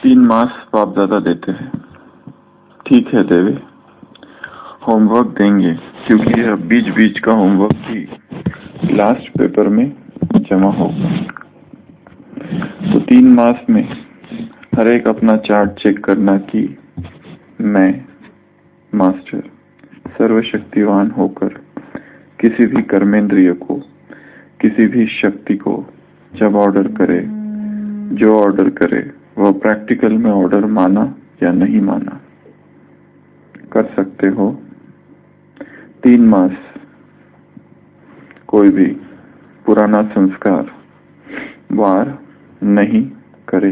3 मास बाप दादा देते हैं। ठीक है देवे, होमवर्क देंगे क्योंकि यह बीच बीच का होमवर्क भी लास्ट पेपर में जमा होगा। तो 3 मास में हर एक अपना चार्ट चेक करना कि मैं मास्टर सर्वशक्तिवान होकर किसी भी कर्मेंद्रिय को, किसी भी शक्ति को जब ऑर्डर करे, जो ऑर्डर करे वह प्रैक्टिकल में ऑर्डर माना या नहीं माना। कर सकते हो 3 मास कोई भी पुराना संस्कार वार नहीं करे।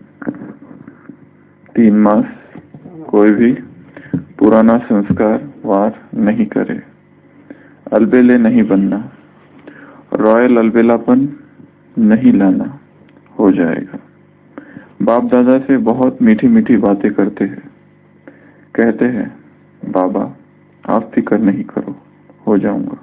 3 मास कोई भी पुराना संस्कार वार नहीं करे। अलबेले नहीं बनना, रॉयल अलबेलापन नहीं लाना, हो जाएगा। बाप दादा से बहुत मीठी मीठी बातें करते हैं, कहते हैं बाबा आप फिक्र नहीं करो, हो जाऊंगा।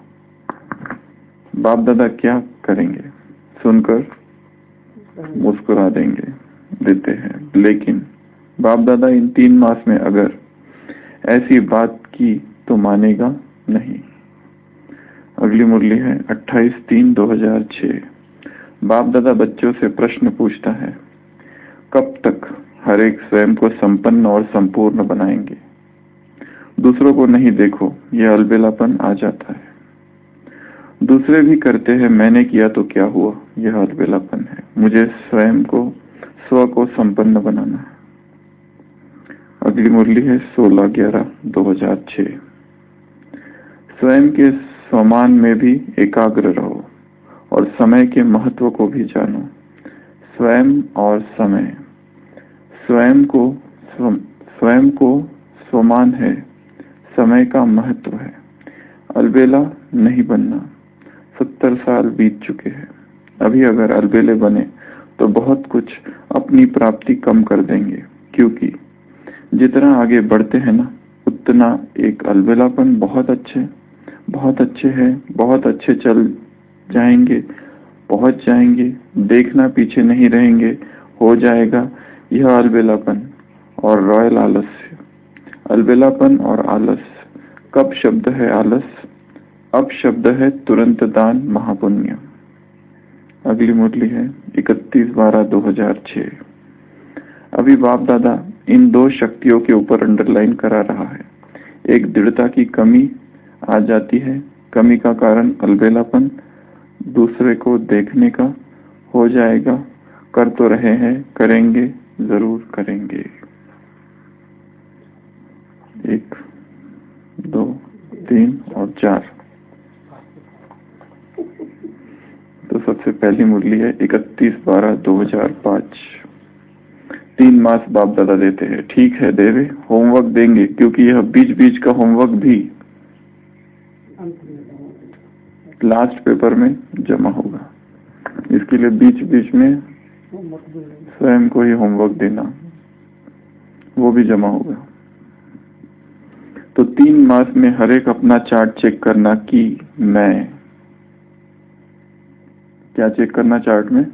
बाप दादा क्या करेंगे? सुनकर मुस्कुरा देते हैं। लेकिन बाप दादा इन 3 मास में अगर ऐसी बात की तो मानेगा नहीं। अगली मुरली है 28/3/2006। बाप दादा बच्चों से प्रश्न पूछता है, कब तक हर एक स्वयं को संपन्न और संपूर्ण बनाएंगे? दूसरों को नहीं देखो, यह अलबेलापन आ जाता है। दूसरे भी करते हैं, मैंने किया तो क्या हुआ, यह अलबेलापन है। मुझे स्वयं को, स्व को संपन्न बनाना है। अगली मुरली है 16/11/2006। स्वयं के स्वमान में भी एकाग्र रहो और समय के महत्व को भी जानो। स्वयं और समय, स्वयं को स्वमान है, समय का महत्व है। अलबेला नहीं बनना। 70 साल बीत चुके हैं। अभी अगर अलबेले बने तो बहुत कुछ अपनी प्राप्ति कम कर देंगे, क्योंकि जितना आगे बढ़ते हैं ना उतना एक अलबेलापन बहुत अच्छे हैं, बहुत अच्छे चल जाएंगे, पहुंच जाएंगे, देखना पीछे नहीं रहेंगे, हो जाएगा। यह अलबेलापन और रॉयल आलस्य। अलबेलापन और आलस। कब शब्द है आलस? अब शब्द है तुरंत दान महापुण्य। अगली मुरली है 31/12/2006। अभी बाप दादा इन 2 शक्तियों के ऊपर अंडरलाइन करा रहा है। एक दृढ़ता की कमी आ जाती है, कमी का कारण अलबेलापन, दूसरे को देखने का, हो जाएगा। कर तो रहे हैं, करेंगे, जरूर करेंगे। 1, 2, 3 और 4। तो सबसे पहली मुरली है 31/12/2005। 3 मास बाप दादा देते हैं। ठीक है देवे, होमवर्क देंगे क्योंकि यह बीच बीच का होमवर्क भी लास्ट पेपर में जमा होगा। इसके लिए बीच बीच में स्वयं को ही होमवर्क देना, वो भी जमा होगा। तो 3 मास में हर एक अपना चार्ट चेक करना कि मैं क्या चेक करना चार्ट में?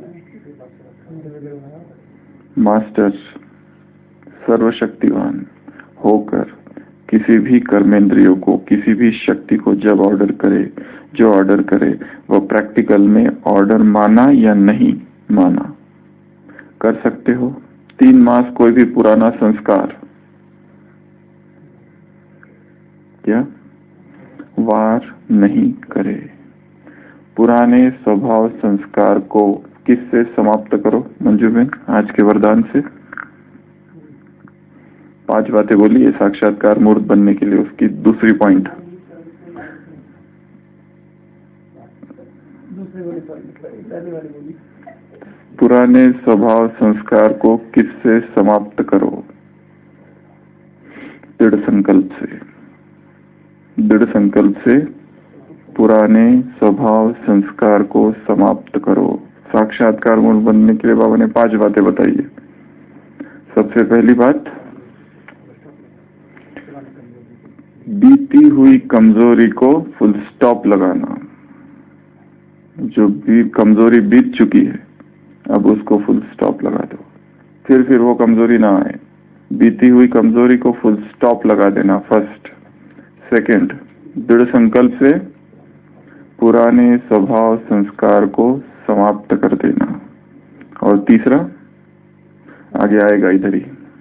मास्टर सर्वशक्तिवान होकर किसी भी कर्मेंद्रियों को, किसी भी शक्ति को जब ऑर्डर करे, जो ऑर्डर करे वह प्रैक्टिकल में ऑर्डर माना या नहीं माना। कर सकते हो 3 मास कोई भी पुराना संस्कार क्या वार नहीं करे। पुराने स्वभाव संस्कार को किससे समाप्त करो? मंजू बहन आज के वरदान से 5 बातें बोली है साक्षात्कार मूर्त बनने के लिए। उसकी दूसरी पॉइंट, पुराने स्वभाव संस्कार को किससे समाप्त करो? दृढ़ संकल्प से। दृढ़ संकल्प से पुराने स्वभाव संस्कार को समाप्त करो। साक्षात्कार मूर्त बनने के लिए बाबा ने 5 बातें बताई है। सबसे पहली बात, बीती हुई कमजोरी को फुल स्टॉप लगाना। जो भी कमजोरी बीत चुकी है अब उसको फुल स्टॉप लगा दो। फिर वो कमजोरी ना आए। बीती हुई कमजोरी को फुल स्टॉप लगा देना, फर्स्ट। सेकंड, दृढ़ संकल्प से पुराने स्वभाव संस्कार को समाप्त कर देना। और तीसरा आगे आएगा इधर ही।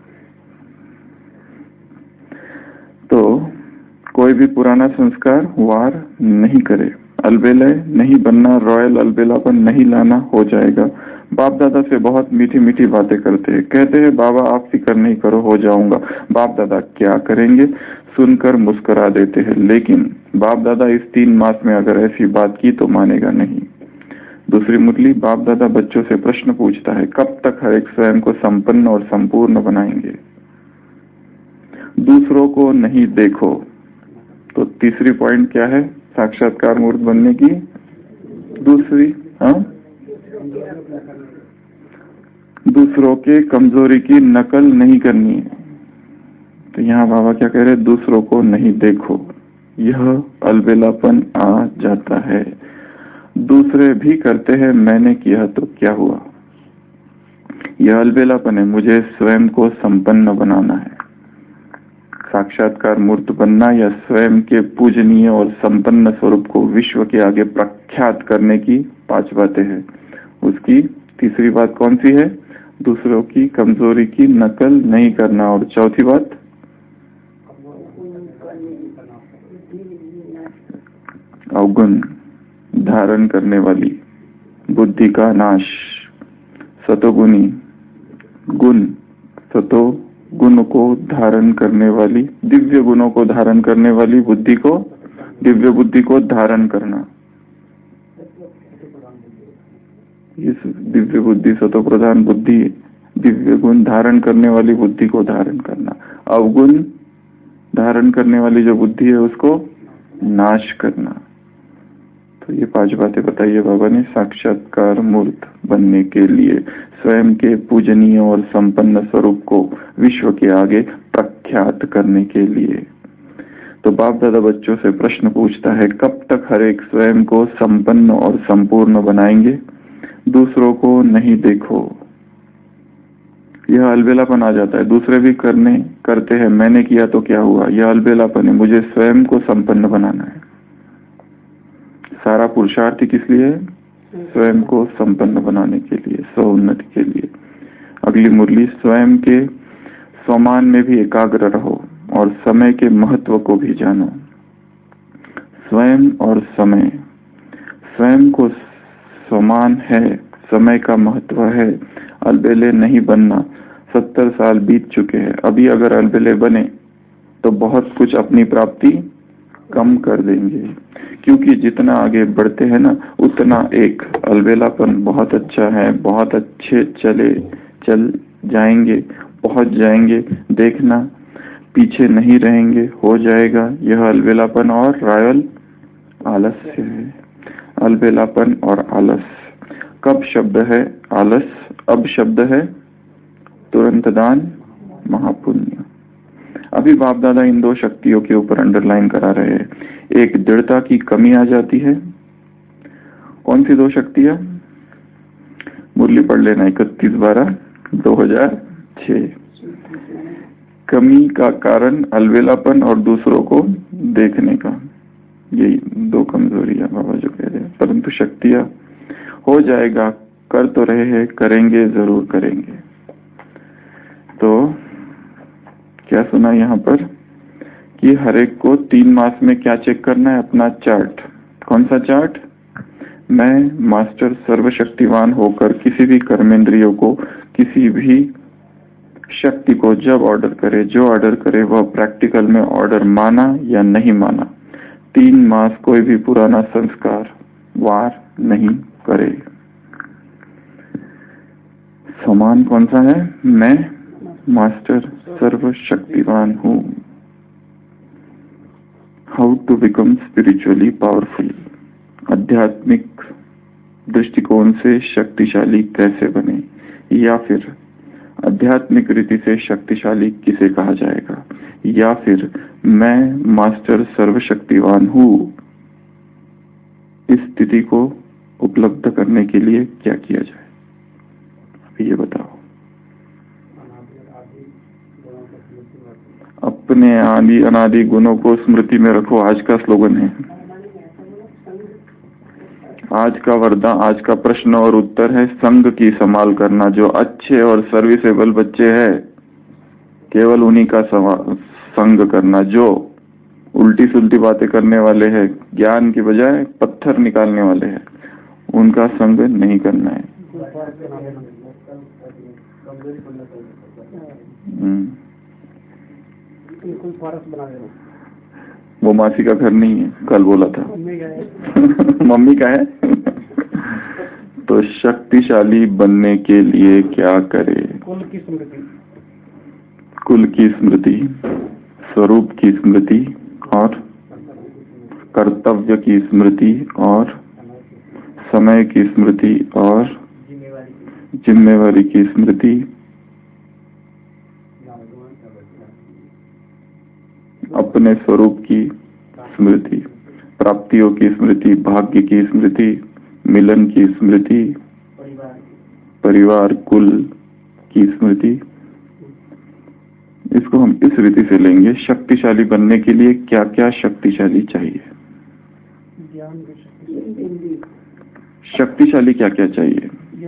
तो कोई भी पुराना संस्कार वार नहीं करे, अलबेले नहीं बनना, रॉयल अलबेलापन नहीं लाना, हो जाएगा। बाप दादा से बहुत मीठी मीठी बातें करते हैं, कहते हैं बाबा आप फिक्र नहीं करो, हो जाऊंगा। बाप दादा क्या करेंगे, सुनकर मुस्कुरा देते हैं, लेकिन बाप दादा इस 3 मास में अगर ऐसी बात की तो मानेगा नहीं। दूसरी मुरली, बाप दादा बच्चों से प्रश्न पूछता है, कब तक हर एक स्वयं को संपन्न और संपूर्ण बनाएंगे? दूसरों को नहीं देखो। तो तीसरी पॉइंट क्या है साक्षात्कार मूर्त बनने की? दूसरी, हाँ, दूसरों के कमजोरी की नकल नहीं करनी है। तो यहाँ बाबा क्या कह रहे, दूसरों को नहीं देखो, यह अलबेलापन आ जाता है। दूसरे भी करते हैं, मैंने किया तो क्या हुआ? यह अलबेलापन है। मुझे स्वयं को संपन्न बनाना है। साक्षात्कार मूर्त बनना या स्वयं के पूजनीय और संपन्न स्वरूप को विश्व के आगे प्रख्यात करने की 5 बातें हैं। उसकी तीसरी बात कौन सी है? दूसरों की कमजोरी की नकल नहीं करना। और चौथी बात अवगुण धारण करने वाली बुद्धि का नाश। सतोगुणी गुण, सतो गुण को धारण करने वाली, दिव्य गुणों को धारण करने वाली बुद्धि को, दिव्य बुद्धि को धारण करना। इस दिव्य बुद्धि, सतो प्रधान बुद्धि, दिव्य गुण धारण करने वाली बुद्धि को धारण करना। अवगुण धारण करने वाली जो बुद्धि है उसको नाश करना। तो ये 5 बातें बताइए बाबा ने साक्षात्कार मूर्त बनने के लिए, स्वयं के पूजनीय और संपन्न स्वरूप को विश्व के आगे प्रख्यात करने के लिए। तो बाप दादा बच्चों से प्रश्न पूछता है, कब तक हर एक स्वयं को संपन्न और संपूर्ण बनाएंगे? दूसरों को नहीं देखो। यह अलबेलापन आ जाता है। दूसरे भी करते हैं, मैंने किया तो क्या हुआ? यह अलबेलापन है। मुझे स्वयं को संपन्न बनाना है। सारा पुरुषार्थ किस लिए है? स्वयं को संपन्न बनाने के लिए, स्व उन्नति के लिए। अगली मुरली, स्वयं के स्वमान में भी एकाग्र रहो और समय के महत्व को भी जानो। स्वयं और समय, स्वयं को समान है, समय का महत्व है। अलबेले नहीं बनना। 70 साल बीत चुके हैं, अभी अगर अलबेले बने तो बहुत कुछ अपनी प्राप्ति कम कर देंगे, क्योंकि जितना आगे बढ़ते हैं ना उतना एक अलबेलापन बहुत अच्छा है, बहुत अच्छे चल जाएंगे, पहुंच जाएंगे। देखना पीछे नहीं रहेंगे, हो जाएगा। यह अलबेलापन और रॉयल आलस्य है। अलबेलापन और आलस। कब शब्द है आलस, अब शब्द है तुरंत दान महापुण्य। अभी बाप दादा इन 2 शक्तियों के ऊपर अंडरलाइन करा रहे हैं। एक दृढ़ता की कमी आ जाती है। कौन सी 2 शक्तियां? मुरली पढ़ लेना, 31/12/2006। कमी का कारण अलबेलापन और दूसरों को देखने का, यही 2 कमजोरियां बाबा जो कह रहे हैं। परंतु शक्तियां हो जाएगा, कर तो रहे हैं, करेंगे, जरूर करेंगे। तो क्या सुना यहाँ पर कि हर एक को 3 मास में क्या चेक करना है? अपना चार्ट। कौन सा चार्ट? मैं मास्टर सर्वशक्तिवान होकर किसी भी कर्मेंद्रियों को, किसी भी शक्ति को जब ऑर्डर करे, जो ऑर्डर करे, वह प्रैक्टिकल में ऑर्डर माना या नहीं माना, 3 मास कोई भी पुराना संस्कार वार नहीं करे। समान कौन सा है? मैं मास्टर सर्वशक्तिवान हूँ। How to become spiritually powerful. आध्यात्मिक दृष्टिकोण से शक्तिशाली कैसे बने, या फिर आध्यात्मिक रीति से शक्तिशाली किसे कहा जाएगा, या फिर मैं मास्टर सर्वशक्तिवान हूँ, इस स्थिति को उपलब्ध करने के लिए क्या किया जाए? अभी ये बताओ। अपने आदि अनादि गुणों को स्मृति में रखो, आज का स्लोगन है। आज का वरदान, आज का प्रश्न और उत्तर है संग की संभाल करना। जो अच्छे और सर्विसेबल बच्चे हैं केवल उन्हीं का संग करना। जो उल्टी सुल्टी बातें करने वाले हैं, ज्ञान की बजाय पत्थर निकालने वाले हैं, उनका संग नहीं करना है। वो मासी का घर नहीं है, कल बोला था। मम्मी का है। तो शक्तिशाली बनने के लिए क्या करे? कुल की स्मृति, स्वरूप की स्मृति और कर्तव्य की स्मृति और समय की स्मृति और जिम्मेवारी की स्मृति, अपने स्वरूप की स्मृति, प्राप्तियों की स्मृति, भाग्य की स्मृति, मिलन की स्मृति, परिवार कुल की स्मृति। इसको हम इस रीति से लेंगे, शक्तिशाली बनने के लिए क्या क्या शक्तिशाली चाहिए? शक्तिशाली क्या क्या चाहिए?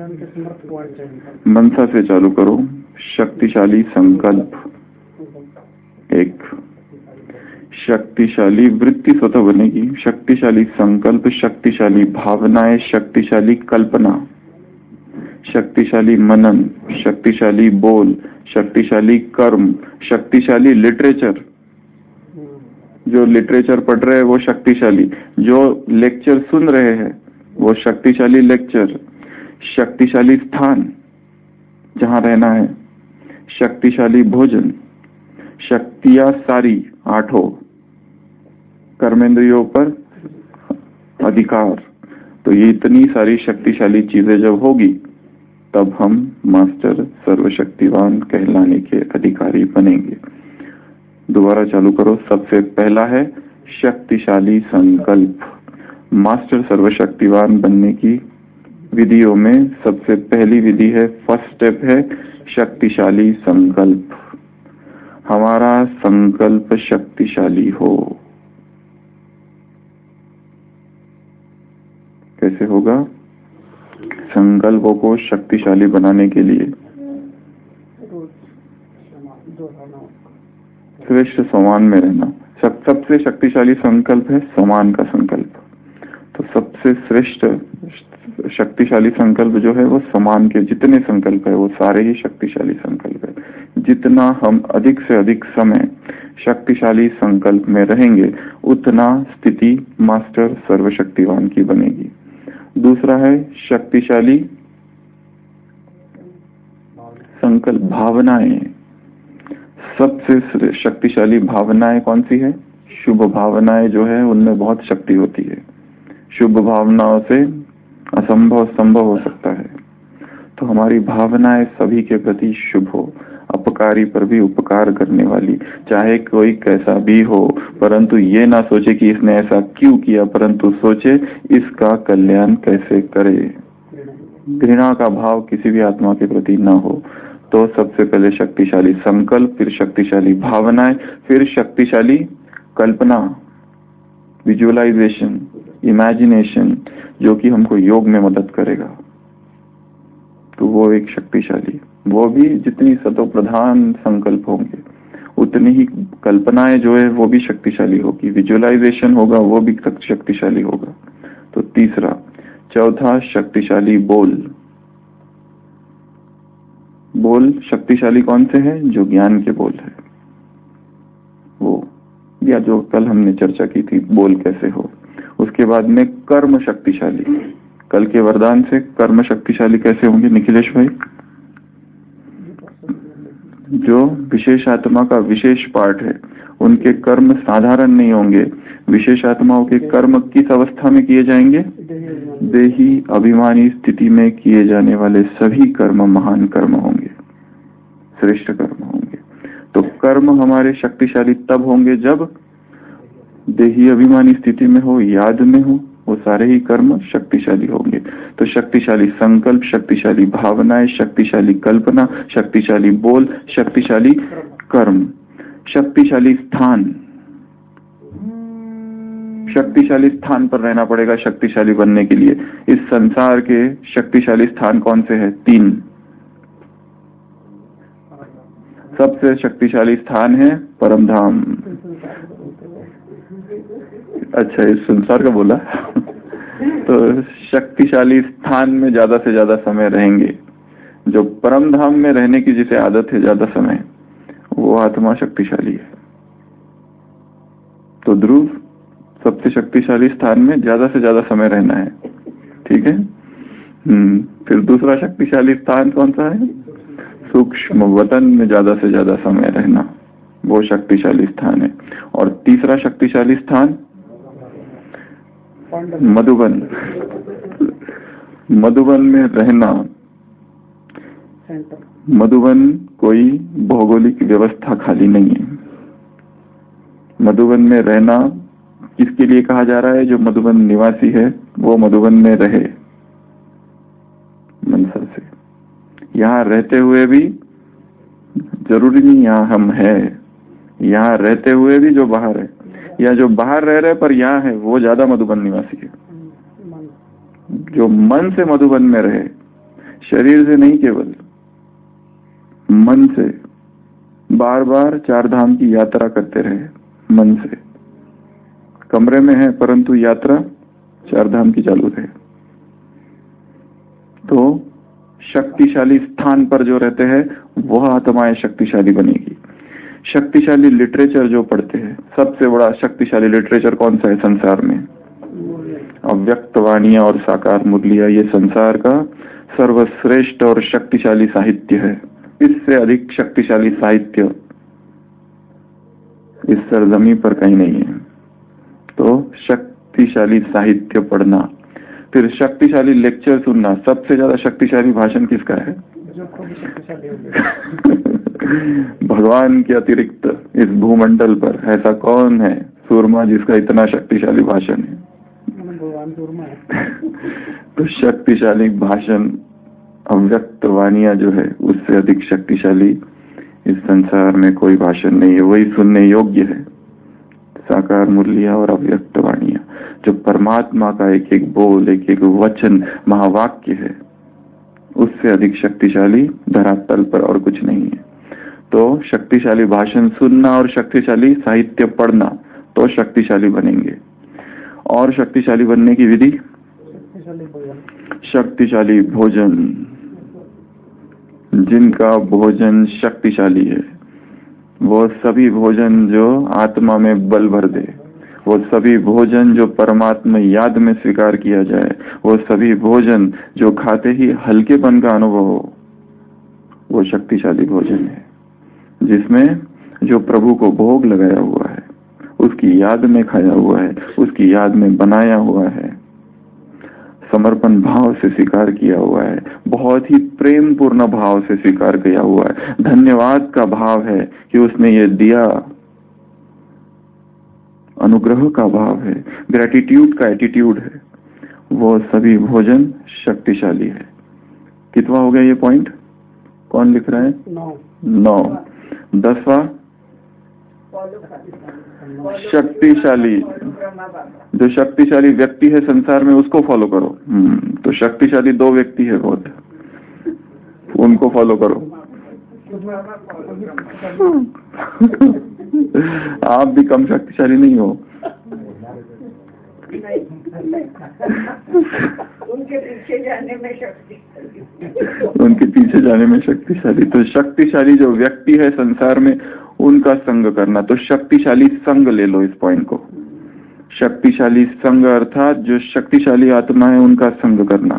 मनसा से चालू करो। शक्तिशाली संकल्प एक, शक्तिशाली वृत्ति स्वतः बनेगी, शक्तिशाली संकल्प, शक्तिशाली भावनाएं, शक्तिशाली कल्पना, शक्तिशाली मनन, शक्तिशाली बोल, शक्तिशाली कर्म, शक्तिशाली लिटरेचर। जो लिटरेचर पढ़ रहे हैं वो शक्तिशाली, जो लेक्चर सुन रहे हैं वो शक्तिशाली लेक्चर, शक्तिशाली स्थान जहां रहना है, शक्तिशाली भोजन, शक्तियां सारी आठों, कर्मेंद्रियों पर अधिकार। तो ये इतनी सारी शक्तिशाली चीजें जब होगी तब हम मास्टर सर्वशक्तिवान कहलाने के अधिकारी बनेंगे। दोबारा चालू करो। सबसे पहला है शक्तिशाली संकल्प। मास्टर सर्वशक्तिवान बनने की विधियों में सबसे पहली विधि है, फर्स्ट स्टेप है शक्तिशाली संकल्प। हमारा संकल्प शक्तिशाली हो। कैसे होगा? संकल्पों को शक्तिशाली बनाने के लिए श्रेष्ठ समान में रहना। सबसे शक्तिशाली संकल्प है समान का संकल्प। तो सबसे श्रेष्ठ शक्तिशाली संकल्प जो है वो समान के जितने संकल्प है वो सारे ही शक्तिशाली संकल्प है। जितना हम अधिक से अधिक समय शक्तिशाली संकल्प में रहेंगे उतना स्थिति मास्टर सर्वशक्तिवान की बनेगी। दूसरा है शक्तिशाली संकल्प भावनाएं। सबसे शक्तिशाली भावनाएं कौन सी है? शुभ भावनाएं जो है उनमें बहुत शक्ति होती है। शुभ भावनाओं से असंभव संभव हो सकता है। तो हमारी भावनाएं सभी के प्रति शुभ हो, अपकारी पर भी उपकार करने वाली, चाहे कोई कैसा भी हो, परंतु ये ना सोचे कि इसने ऐसा क्यों किया, परंतु सोचे इसका कल्याण कैसे करे। घृणा का भाव किसी भी आत्मा के प्रति ना हो। तो सबसे पहले शक्तिशाली संकल्प, फिर शक्तिशाली भावनाएं, फिर शक्तिशाली कल्पना, विजुअलाइजेशन, इमेजिनेशन, जो कि हमको योग में मदद करेगा। तो वो एक शक्तिशाली, वो भी जितनी सतो प्रधान संकल्प होंगे उतनी ही कल्पनाएं जो है वो भी शक्तिशाली होगी, विजुअलाइजेशन होगा वो भी शक्तिशाली होगा। तो तीसरा, चौथा शक्तिशाली बोल। बोल शक्तिशाली कौन से हैं? जो ज्ञान के बोल है वो, या जो कल हमने चर्चा की थी बोल कैसे हो। उसके बाद में कर्म शक्तिशाली। कल के वरदान से कर्म शक्तिशाली कैसे होंगे निखिलेश भाई? जो विशेष आत्मा का विशेष पार्ट है उनके कर्म साधारण नहीं होंगे। विशेष आत्माओं के कर्म किस अवस्था में किए जाएंगे? देही अभिमानी स्थिति में किए जाने वाले सभी कर्म महान कर्म होंगे, श्रेष्ठ कर्म होंगे। तो कर्म हमारे शक्तिशाली तब होंगे जब देही अभिमानी स्थिति में हो, याद में हो, वो सारे ही कर्म शक्तिशाली होंगे। तो शक्तिशाली संकल्प, शक्तिशाली भावनाएं, शक्तिशाली कल्पना, शक्तिशाली बोल, शक्तिशाली कर्म, शक्तिशाली स्थान। शक्तिशाली स्थान पर रहना पड़ेगा शक्तिशाली बनने के लिए। इस संसार के शक्तिशाली स्थान कौन से हैं? 3। सबसे शक्तिशाली स्थान है परमधाम। अच्छा, इस संसार का बोला तो शक्तिशाली स्थान में ज्यादा से ज्यादा समय रहेंगे। जो परम धाम में रहने की जिसे आदत है ज्यादा समय, वो आत्मा शक्तिशाली है। तो ध्रुव सबसे शक्तिशाली स्थान में ज्यादा से ज्यादा समय रहना है, ठीक है। फिर दूसरा शक्तिशाली स्थान कौन सा है? सूक्ष्म वतन में ज्यादा से ज्यादा समय रहना, वो शक्तिशाली स्थान है। और तीसरा शक्तिशाली स्थान मधुबन। मधुबन में रहना। मधुबन कोई भौगोलिक व्यवस्था खाली नहीं है। मधुबन में रहना किसके लिए कहा जा रहा है? जो मधुबन निवासी है वो मधुबन में रहे मनसा से। यहाँ रहते हुए भी जरूरी नहीं यहाँ हम है, यहाँ रहते हुए भी जो बाहर है, या जो बाहर रह रहे पर यहाँ है, वो ज्यादा मधुबन निवासी है। जो मन से मधुबन में रहे, शरीर से नहीं, केवल मन से बार बार 4 धाम की यात्रा करते रहे मन से। कमरे में है परंतु यात्रा 4 धाम की चालू रहे। तो शक्तिशाली स्थान पर जो रहते हैं वह आत्माएं शक्तिशाली बनेगी। शक्तिशाली लिटरेचर जो पढ़ते हैं, सबसे बड़ा शक्तिशाली लिटरेचर कौन सा है संसार में? अव्यक्त वाणियां और साकार मुरलियां, ये संसार का सर्वश्रेष्ठ और शक्तिशाली साहित्य है। इससे अधिक शक्तिशाली साहित्य इस सरजमी पर कहीं नहीं है। तो शक्तिशाली साहित्य पढ़ना, फिर शक्तिशाली लेक्चर सुनना। सबसे ज्यादा शक्तिशाली भाषण किसका है? भगवान के अतिरिक्त इस भूमंडल पर ऐसा कौन है सूरमा जिसका इतना शक्तिशाली भाषण है? भगवान सूरमा है। तो शक्तिशाली भाषण, अव्यक्त वाणियां जो है, उससे अधिक शक्तिशाली इस संसार में कोई भाषण नहीं है। वही सुनने योग्य है, साकार मुरलियां और अव्यक्त वाणियां, जो परमात्मा का एक एक बोल, एक एक वचन, महावाक्य है। उससे अधिक शक्तिशाली धरातल पर और कुछ नहीं है। तो शक्तिशाली भाषण सुनना और शक्तिशाली साहित्य पढ़ना, तो शक्तिशाली बनेंगे। और शक्तिशाली बनने की विधि? शक्तिशाली भोजन। जिनका भोजन शक्तिशाली है, वो सभी भोजन जो आत्मा में बल भर दे, वो सभी भोजन जो परमात्मा याद में स्वीकार किया जाए, वो सभी भोजन जो खाते ही हल्केपन का अनुभव हो, वो शक्तिशाली भोजन है। जिसमें जो प्रभु को भोग लगाया हुआ है, उसकी याद में खाया हुआ है, उसकी याद में बनाया हुआ है, समर्पण भाव से स्वीकार किया हुआ है, बहुत ही प्रेम पूर्ण भाव से स्वीकार किया हुआ है, धन्यवाद का भाव है कि उसने ये दिया, अनुग्रह का भाव है, ग्रेटिट्यूड का एटीट्यूड है, वो सभी भोजन शक्तिशाली है। कितवा हो गया ये पॉइंट? कौन लिख रहा है? 9। 10वां शक्तिशाली, जो शक्तिशाली व्यक्ति है संसार में उसको फॉलो करो। तो शक्तिशाली 2 व्यक्ति है बहुत, उनको फॉलो करो। आप भी कम शक्तिशाली नहीं हो। उनके पीछे जाने में शक्तिशाली। तो शक्तिशाली जो व्यक्ति है संसार में, उनका संग करना। तो शक्तिशाली संग ले लो इस पॉइंट को। शक्तिशाली संग अर्थात जो शक्तिशाली आत्मा है उनका संग करना।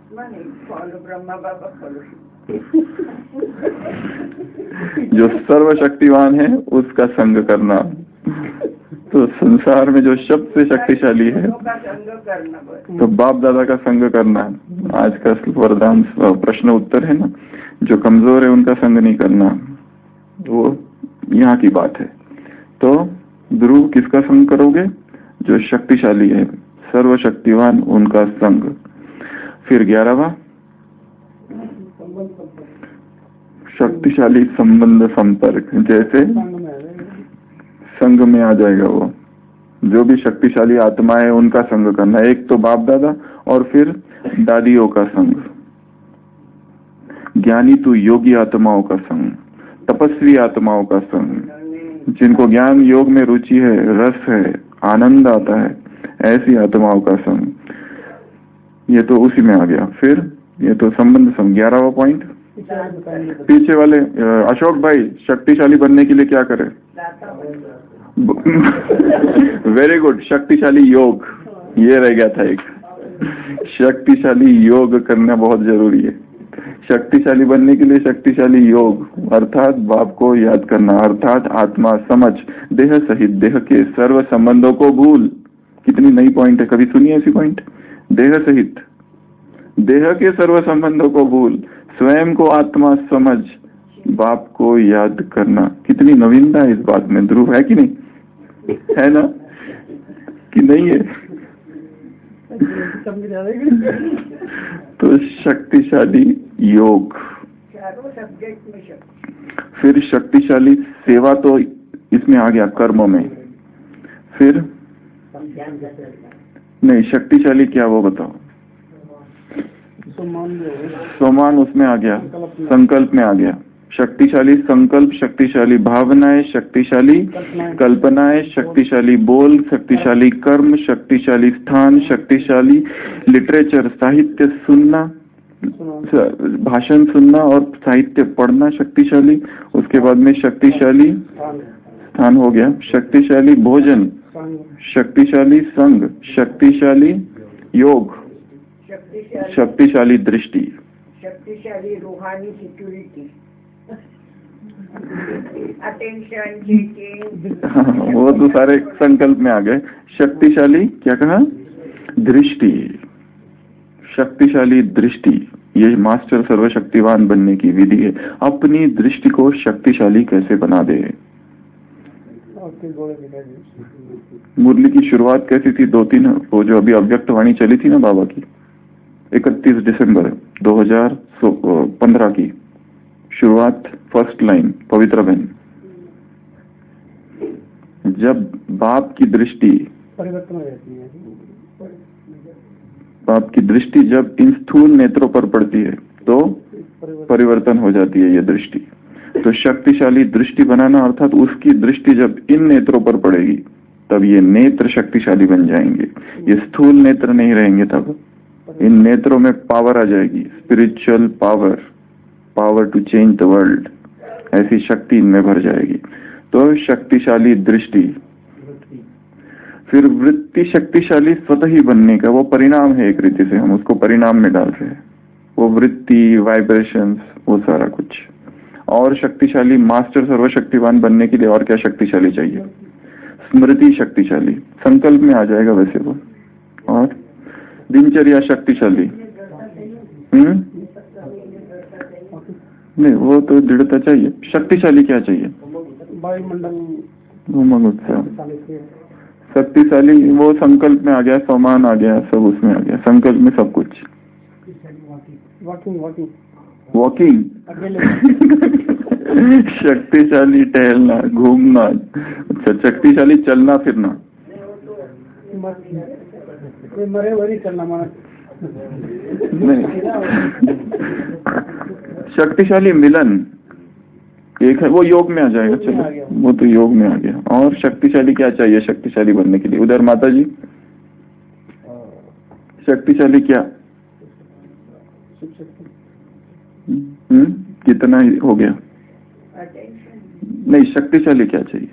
जो सर्वशक्तिवान है उसका संग करना। तो संसार में जो सबसे शक्तिशाली है, तो बाप दादा का संग करना। आज का वरदान प्रश्न उत्तर है ना, जो कमजोर है उनका संग नहीं करना, वो यहाँ की बात है। तो ध्रुव किसका संग करोगे? जो शक्तिशाली है, सर्वशक्तिवान, उनका संग। फिर 11वां शक्तिशाली संबंध संपर्क, जैसे संघ में आ जाएगा वो, जो भी शक्तिशाली आत्मा है उनका संग करना। एक तो बाप दादा और फिर दादियों का संग, ज्ञानी तो योगी आत्माओं का संग, तपस्वी आत्माओं का संग, जिनको ज्ञान योग में रुचि है, रस है, आनंद आता है, ऐसी आत्माओं का संग। ये तो उसी में आ गया। फिर ये तो संबंध संग। 11वां पॉइंट पीछे वाले अशोक भाई, शक्तिशाली बनने के लिए क्या करें? वेरी गुड, शक्तिशाली योग, ये रह गया था एक। शक्तिशाली योग करना बहुत जरूरी है। शक्तिशाली बनने के लिए शक्तिशाली योग, अर्थात बाप को याद करना, अर्थात आत्मा समझ, देह सहित देह के सर्व संबंधों को भूल। कितनी नई पॉइंट है, कभी सुनी ऐसी पॉइंट? देह सहित देह के सर्व संबंधों को भूल, स्वयं को आत्मा समझ, बाप को याद करना। कितनी नवीनता है इस बात में, ध्रुव, है कि नहीं? है ना कि नहीं है? तो शक्तिशाली योग, फिर शक्तिशाली सेवा तो इसमें आ गया, कर्म में। फिर नहीं, शक्तिशाली क्या वो बताओ? सोमान उसमें आ गया, संकल्प में आ गया। शक्तिशाली संकल्प, शक्तिशाली भावनाएं, शक्तिशाली कल्पनाएं, शक्तिशाली बोल, शक्तिशाली कर्म, शक्तिशाली स्थान, शक्तिशाली लिटरेचर, साहित्य सुनना, भाषण सुनना और साहित्य पढ़ना शक्तिशाली। उसके बाद में शक्तिशाली स्थान हो गया, शक्तिशाली भोजन, शक्तिशाली संग, शक्तिशाली योग, शक्तिशाली दृष्टि, शक्तिशाली रूहानी सिक्योरिटी, अटेंशन, वो तो सारे संकल्प में आ गए। शक्तिशाली क्या कहा? दृष्टि, शक्तिशाली दृष्टि, ये मास्टर सर्वशक्तिवान बनने की विधि है। अपनी दृष्टि को शक्तिशाली कैसे बना दे। मुरली की शुरुआत कैसी थी? 2-3 वो जो अभी अव्यक्त वाणी चली थी ना बाबा की, 31 दिसंबर 2015 की शुरुआत, फर्स्ट लाइन, पवित्र बहन, जब बाप की दृष्टि परिवर्तन हो जाती है, बाप की दृष्टि जब इन स्थूल नेत्रों पर पड़ती है तो परिवर्तन हो जाती है ये दृष्टि। तो शक्तिशाली दृष्टि बनाना, अर्थात उसकी दृष्टि जब इन नेत्रों पर पड़ेगी तब ये नेत्र शक्तिशाली बन जाएंगे। ये स्थूल नेत्र नहीं रहेंगे, तब इन नेत्रों में पावर आ जाएगी, spiritual power, power to change the world, ऐसी शक्ति इनमें भर जाएगी। तो शक्तिशाली दृष्टि। फिर वृत्ति शक्तिशाली स्वतः ही बनने का, वो परिणाम है एक रीति से, हम उसको परिणाम में डाल रहे हैं, वो वृत्ति, वाइब्रेशंस, वो सारा कुछ। और शक्तिशाली मास्टर सर्वशक्तिवान बनने के लिए और क्या शक्तिशाली चाहिए? स्मृति शक्तिशाली, संकल्प में आ जाएगा वैसे वो। और दिनचर्या शक्तिशाली, नहीं वो तो दृढ़ता चाहिए। शक्तिशाली क्या चाहिए? शक्तिशाली वो संकल्प में आ गया, सम्मान आ गया, सब उसमें आ गया, संकल्प में सब कुछ। वॉकिंग शक्तिशाली टहलना, घूमना। अच्छा, शक्तिशाली चलना फिरना, नहीं। शक्तिशाली मिलन एक है, वो योग में आ जाएगा। चलो वो तो योग में आ गया। और शक्तिशाली क्या चाहिए शक्तिशाली बनने के लिए? उधर माता जी, शक्तिशाली क्या? कितना हो गया? नहीं, शक्तिशाली क्या चाहिए?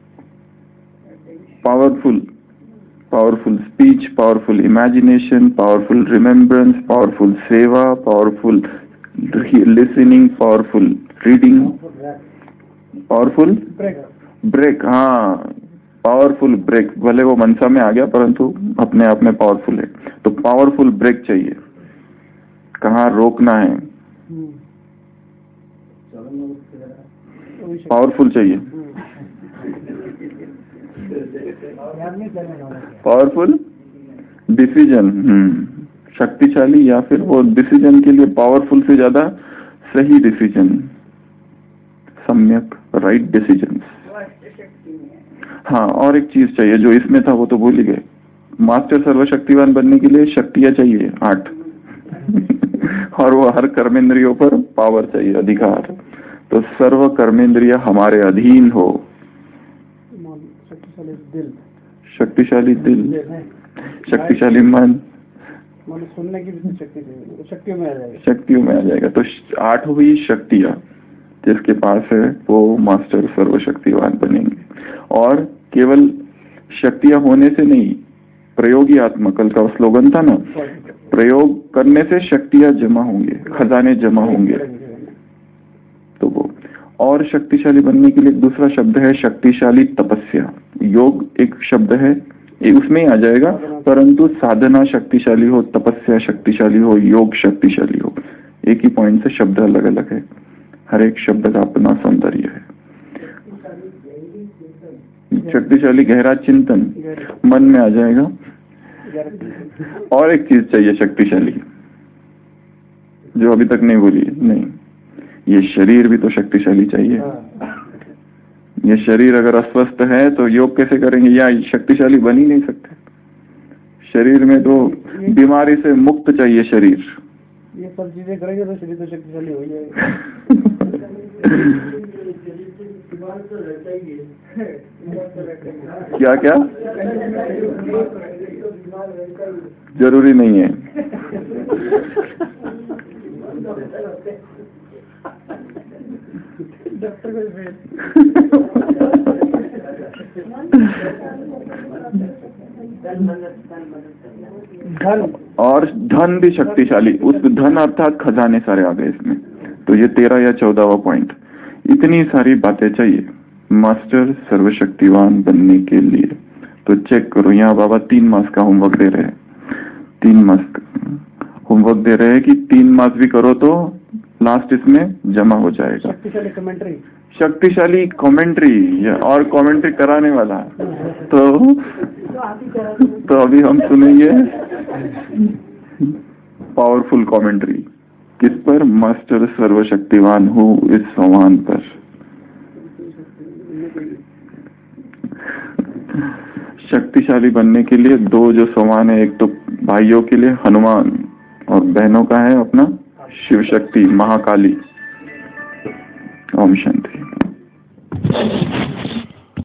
Powerful, powerful speech, powerful imagination, powerful remembrance, powerful सेवा, powerful listening, powerful reading, powerful break. हाँ, पावरफुल ब्रेक, भले वो मनसा में आ गया परंतु अपने आप में पावरफुल है। तो पावरफुल ब्रेक चाहिए, कहाँ रोकना है, पावरफुल चाहिए, पावरफुल डिसीजन। शक्तिशाली या फिर वो डिसीजन के लिए पावरफुल से ज्यादा सही डिसीजन, सम्यक राइट डिसीजन। हाँ, और एक चीज चाहिए जो इसमें था, वो तो भूल ही गए। मास्टर सर्वशक्तिवान बनने के लिए शक्तियां चाहिए 8 और वो हर कर्मेंद्रियों पर पावर चाहिए, अधिकार। तो सर्व कर्मेंद्रिय हमारे अधीन हो। शक्तिशाली दिल, शक्तिशाली मन, सुनने की भी शक्ति चाहिए, शक्तियों में आ जाएगा। शक्तियों में आ जाएगा। तो 8वीं शक्तियां जिसके पास है वो मास्टर सर्वशक्तिवान बनेंगे। और केवल शक्तियां होने से नहीं, प्रयोगी आत्मा, कल का स्लोगन था ना, प्रयोग करने से शक्तियां जमा होंगे, खजाने जमा होंगे। तो वो और शक्तिशाली बनने के लिए दूसरा शब्द है शक्तिशाली तपस्या। योग एक शब्द है, उसमें ही आ जाएगा, परंतु साधना शक्तिशाली हो, तपस्या शक्तिशाली हो, योग शक्तिशाली हो, एक ही पॉइंट से शब्द अलग अलग है। हर एक शब्द का अपना सौंदर्य है। शक्तिशाली गहरा चिंतन मन में आ जाएगा। और एक चीज चाहिए शक्तिशाली, जो अभी तक नहीं बोली, नहीं, ये शरीर भी तो शक्तिशाली चाहिए। ये शरीर अगर अस्वस्थ है तो योग कैसे करेंगे, या शक्तिशाली बन ही नहीं सकते। शरीर में तो बीमारी से मुक्त चाहिए शरीर। ये सब चीजें करेंगे तो शरीर तो शक्तिशाली हो जाएगा। क्या क्या जरूरी नहीं है। और धन भी शक्तिशाली, उस धन अर्थात खजाने सारे आ गए इसमें। तो ये 13 या 14वां पॉइंट। इतनी सारी बातें चाहिए मास्टर सर्वशक्तिवान बनने के लिए। तो चेक करो, यहाँ बाबा 3 मास का होमवर्क दे रहे हैं। 3 मास होमवर्क दे रहे हैं कि 3 मास भी करो तो लास्ट इसमें जमा हो जाएगा। शक्तिशाली कमेंट्री, शक्तिशाली कमेंट्री और कमेंट्री कराने वाला। तो अभी हम सुनेंगे पावरफुल कमेंट्री। किस पर? मास्टर सर्वशक्तिवान हूँ इस सोमान पर। शक्तिशाली बनने के लिए 2 जो सोमान है, एक तो भाइयों के लिए हनुमान और बहनों का है अपना शिव शक्ति महाकाली। ओम शांति।